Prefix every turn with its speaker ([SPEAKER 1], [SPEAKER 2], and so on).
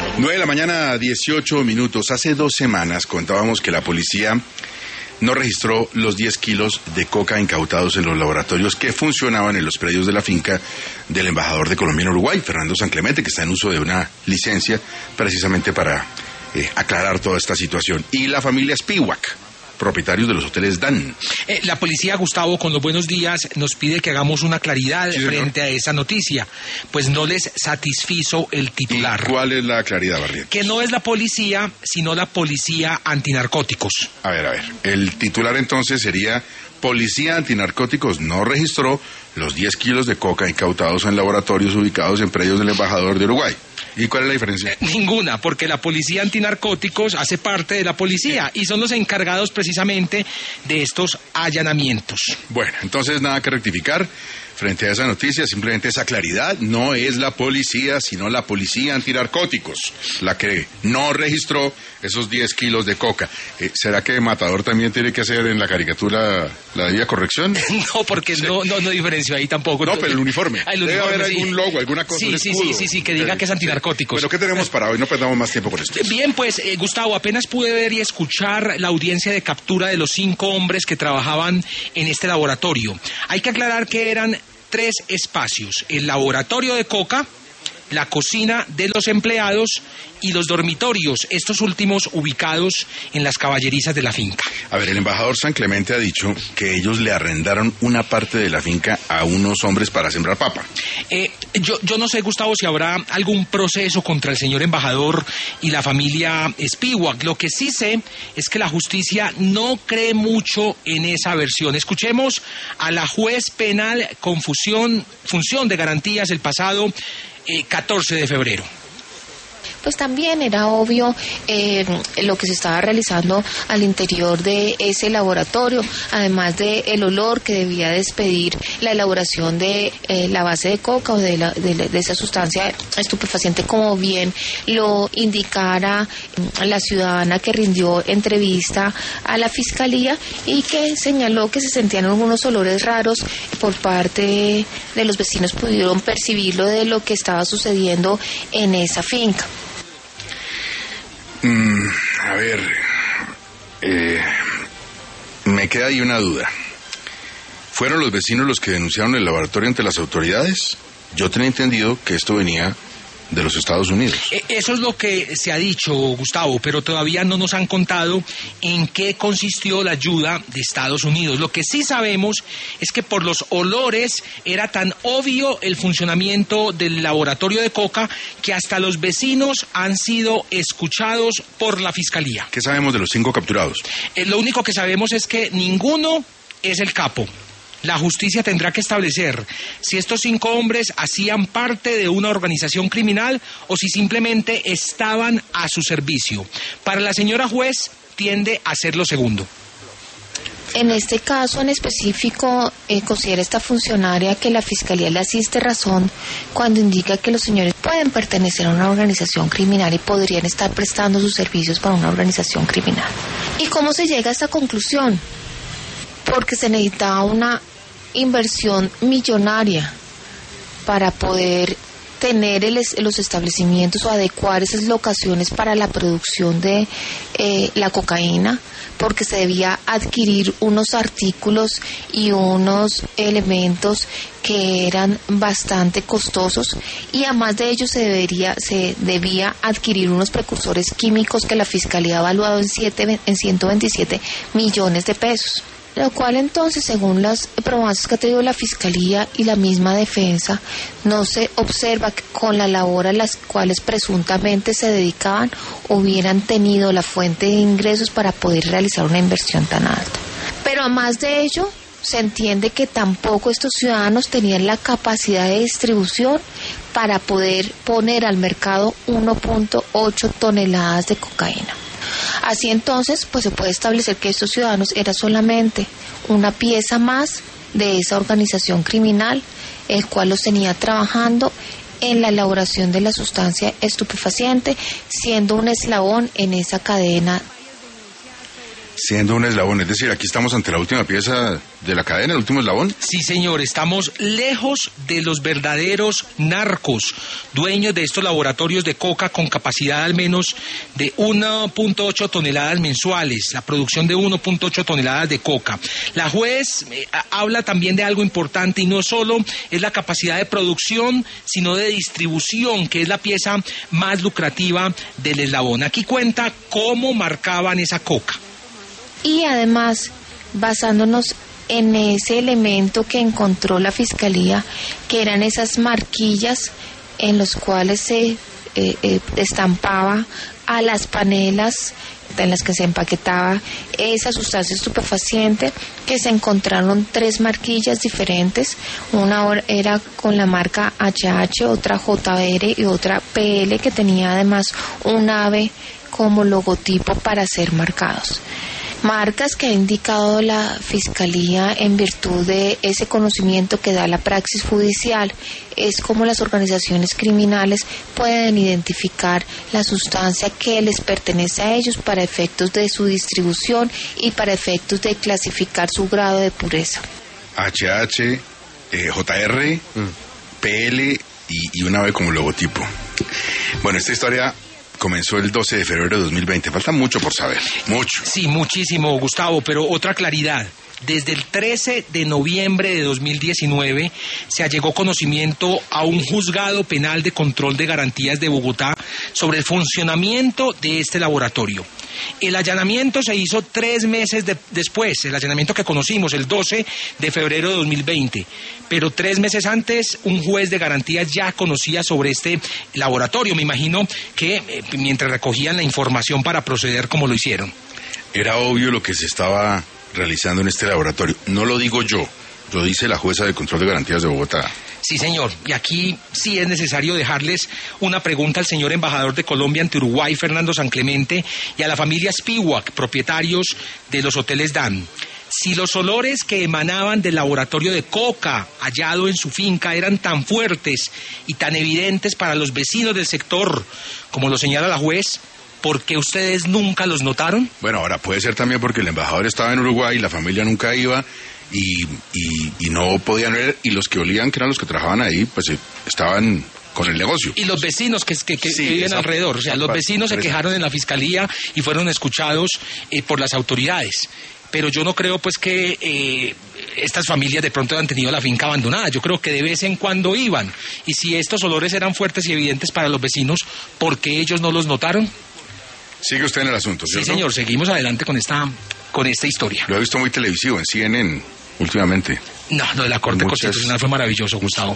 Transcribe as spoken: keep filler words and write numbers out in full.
[SPEAKER 1] nueve de la mañana, dieciocho minutos. Hace dos semanas contábamos que la policía no registró los diez kilos de coca incautados en los laboratorios que funcionaban en los predios de la finca del embajador de Colombia en Uruguay, Fernando San Clemente, que está en uso de una licencia precisamente para eh, aclarar toda esta situación. Y la familia Spiwak, propietarios de los hoteles Dan.
[SPEAKER 2] Eh, la policía, Gustavo, con los buenos días, nos pide que hagamos una claridad sí, frente a esa noticia, pues no les satisfizo el titular.
[SPEAKER 1] ¿Y cuál es la claridad, Barrientos?
[SPEAKER 2] Que no es la policía, sino la policía antinarcóticos.
[SPEAKER 1] A ver, a ver, el titular entonces sería: Policía antinarcóticos no registró los diez kilos de coca incautados en laboratorios ubicados en predios del embajador de Uruguay. ¿Y cuál es la diferencia?
[SPEAKER 2] Eh, ninguna, porque la policía antinarcóticos hace parte de la policía y son los encargados precisamente de estos allanamientos.
[SPEAKER 1] Bueno, entonces nada que rectificar frente a esa noticia, simplemente esa claridad. No es la policía, sino la policía antinarcóticos la que no registró esos diez kilos de coca. Eh, ¿Será que Matador también tiene que hacer en la caricatura la debida corrección?
[SPEAKER 2] No, porque sí. no, no, no diferencio ahí tampoco.
[SPEAKER 1] No, pero el uniforme.
[SPEAKER 2] Ah, el
[SPEAKER 1] Debe
[SPEAKER 2] uniforme,
[SPEAKER 1] haber
[SPEAKER 2] sí.
[SPEAKER 1] algún logo, alguna cosa.
[SPEAKER 2] Sí, sí, sí, sí, sí, que diga que es antinarcóticos.
[SPEAKER 1] Bueno, ¿qué tenemos para hoy? No perdamos más tiempo con esto.
[SPEAKER 2] Bien, pues, eh, Gustavo, apenas pude ver y escuchar la audiencia de captura de los cinco hombres que trabajaban en este laboratorio. Hay que aclarar que eran tres espacios: el laboratorio de coca, la cocina de los empleados y los dormitorios, estos últimos ubicados en las caballerizas de la finca.
[SPEAKER 1] A ver, el embajador San Clemente ha dicho que ellos le arrendaron una parte de la finca a unos hombres para sembrar papa.
[SPEAKER 2] Eh, yo, yo no sé, Gustavo, si habrá algún proceso contra el señor embajador y la familia Spiwak. Lo que sí sé es que la justicia no cree mucho en esa versión. Escuchemos a la juez penal con fusión, función de garantías el pasado eh, catorce de febrero.
[SPEAKER 3] Pues también era obvio eh, lo que se estaba realizando al interior de ese laboratorio, además de el olor que debía despedir la elaboración de eh, la base de coca o de, la, de, de esa sustancia estupefaciente, como bien lo indicara la ciudadana que rindió entrevista a la fiscalía y que señaló que se sentían algunos olores raros por parte de los vecinos, pudieron percibirlo de lo que estaba sucediendo en esa finca.
[SPEAKER 1] Mm, a ver, eh, me queda ahí una duda. ¿Fueron los vecinos los que denunciaron el laboratorio ante las autoridades? Yo tenía entendido que esto venía de los Estados Unidos.
[SPEAKER 2] Eso es lo que se ha dicho, Gustavo, pero todavía no nos han contado en qué consistió la ayuda de Estados Unidos. Lo que sí sabemos es que por los olores era tan obvio el funcionamiento del laboratorio de coca que hasta los vecinos han sido escuchados por la fiscalía.
[SPEAKER 1] ¿Qué sabemos de los cinco capturados?
[SPEAKER 2] Eh, lo único que sabemos es que ninguno es el capo. La justicia tendrá que establecer si estos cinco hombres hacían parte de una organización criminal o si simplemente estaban a su servicio. Para la señora juez tiende a ser lo segundo.
[SPEAKER 3] En este caso en específico, eh, considera esta funcionaria que la fiscalía le asiste razón cuando indica que los señores pueden pertenecer a una organización criminal y podrían estar prestando sus servicios para una organización criminal. ¿Y cómo se llega a esta conclusión? Porque se necesitaba una inversión millonaria para poder tener el, los establecimientos o adecuar esas locaciones para la producción de eh, la cocaína, porque se debía adquirir unos artículos y unos elementos que eran bastante costosos, y además de ello se debería se debía adquirir unos precursores químicos que la fiscalía ha evaluado en, siete, en ciento veintisiete millones de pesos. Lo cual entonces, según las probaciones que ha tenido la Fiscalía y la misma defensa, no se observa que con la labor a las cuales presuntamente se dedicaban hubieran tenido la fuente de ingresos para poder realizar una inversión tan alta. Pero además de ello, se entiende que tampoco estos ciudadanos tenían la capacidad de distribución para poder poner al mercado uno punto ocho toneladas de cocaína. Así entonces, pues se puede establecer que estos ciudadanos eran solamente una pieza más de esa organización criminal, el cual los tenía trabajando en la elaboración de la sustancia estupefaciente, siendo un eslabón en esa cadena.
[SPEAKER 1] Siendo un eslabón, es decir, aquí estamos ante la última pieza de la cadena, el último eslabón.
[SPEAKER 2] Sí, señor, estamos lejos de los verdaderos narcos, dueños de estos laboratorios de coca con capacidad al menos de uno punto ocho toneladas mensuales, la producción de uno punto ocho toneladas de coca. La juez eh, habla también de algo importante y no solo es la capacidad de producción, sino de distribución, que es la pieza más lucrativa del eslabón. Aquí cuenta cómo marcaban esa coca.
[SPEAKER 3] Y además, basándonos en ese elemento que encontró la Fiscalía, que eran esas marquillas en los cuales se eh, eh, estampaba a las panelas en las que se empaquetaba esa sustancia estupefaciente, que se encontraron tres marquillas diferentes, una era con la marca H H, otra J R y otra P L, que tenía además un ave como logotipo para ser marcados. Marcas que ha indicado la Fiscalía en virtud de ese conocimiento que da la praxis judicial, es como las organizaciones criminales pueden identificar la sustancia que les pertenece a ellos para efectos de su distribución y para efectos de clasificar su grado de pureza.
[SPEAKER 1] H H, eh, J R, mm. P L y, y una ave como logotipo. Bueno, esta historia comenzó el doce de febrero de dos mil veinte. Falta mucho por saber, mucho.
[SPEAKER 2] Sí, muchísimo, Gustavo, pero otra claridad. Desde el trece de noviembre de dos mil diecinueve se allegó conocimiento a un juzgado penal de control de garantías de Bogotá sobre el funcionamiento de este laboratorio. El allanamiento se hizo tres meses de, después, el allanamiento que conocimos, el doce de febrero de dos mil veinte. Pero tres meses antes, un juez de garantías ya conocía sobre este laboratorio. Me imagino que eh, mientras recogían la información para proceder como lo hicieron.
[SPEAKER 1] Era obvio lo que se estaba realizando en este laboratorio. No lo digo yo, lo dice la jueza de control de garantías de Bogotá.
[SPEAKER 2] Sí, señor, y aquí sí es necesario dejarles una pregunta al señor embajador de Colombia ante Uruguay, Fernando San Clemente, y a la familia Spiwak, propietarios de los hoteles Dan. Si los olores que emanaban del laboratorio de coca hallado en su finca eran tan fuertes y tan evidentes para los vecinos del sector, como lo señala la juez, ¿por qué ustedes nunca los notaron?
[SPEAKER 1] Bueno, ahora puede ser también porque el embajador estaba en Uruguay y la familia nunca iba y, y, y no podían ver, y los que olían, que eran los que trabajaban ahí, pues estaban con el negocio.
[SPEAKER 2] Y los vecinos que, que, que
[SPEAKER 1] sí,
[SPEAKER 2] viven
[SPEAKER 1] esa,
[SPEAKER 2] alrededor, o sea, los vecinos se quejaron en la fiscalía y fueron escuchados eh, por las autoridades. Pero yo no creo pues que eh, estas familias de pronto han tenido la finca abandonada. Yo creo que de vez en cuando iban. Y si estos olores eran fuertes y evidentes para los vecinos, ¿por qué ellos no los notaron?
[SPEAKER 1] Sigue usted en el asunto, ¿cierto?
[SPEAKER 2] Sí, señor, seguimos adelante con esta con esta historia.
[SPEAKER 1] Lo he visto muy televisivo en C N N últimamente.
[SPEAKER 2] No, lo de la Corte Constitucional fue maravilloso, Gustavo.